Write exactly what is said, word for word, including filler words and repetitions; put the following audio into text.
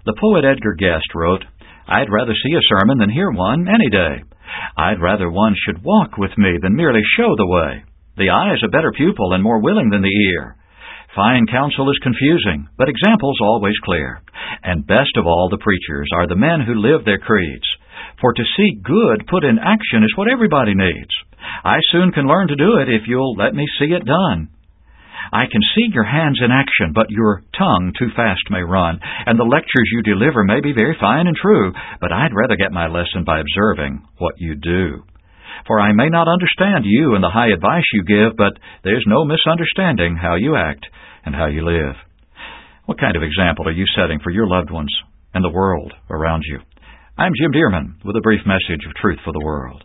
The poet Edgar Guest wrote, "I'd rather see a sermon than hear one any day. I'd rather one should walk with me than merely show the way. The eye is a better pupil and more willing than the ear. Fine counsel is confusing, but example's always clear. And best of all the preachers are the men who live their creeds. For to see good put in action is what everybody needs. I soon can learn to do it if you'll let me see it done. I can see your hands in action, but your tongue too fast may run, and the lectures you deliver may be very fine and true, but I'd rather get my lesson by observing what you do. For I may not understand you and the high advice you give, but there's no misunderstanding how you act and how you live." What kind of example are you setting for your loved ones and the world around you? I'm Jim Dearman with a brief message of truth for the world.